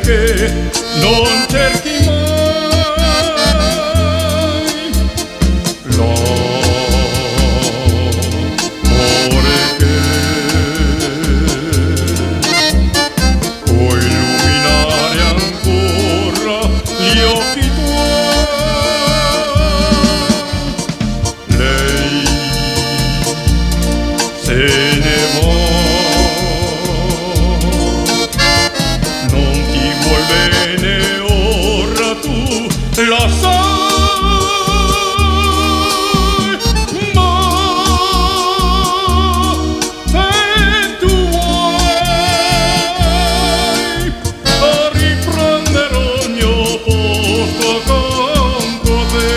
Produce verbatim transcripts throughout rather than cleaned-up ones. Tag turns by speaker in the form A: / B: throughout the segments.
A: che non cerchi mai l'amore che può illuminare ancora gli occhi tuoi. Lei se ne va, non ti vuol bene, ora tu la sai, ma se tu vuoi riprenderò il mio posto accanto a te.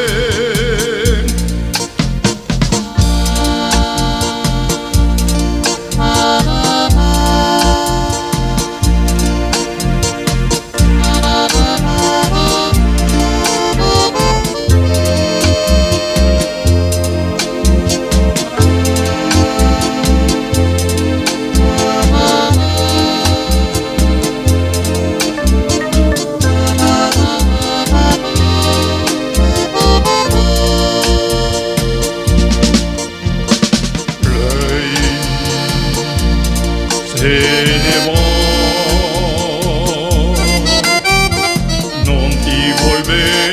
A: Se ne va, non ti vuol bene.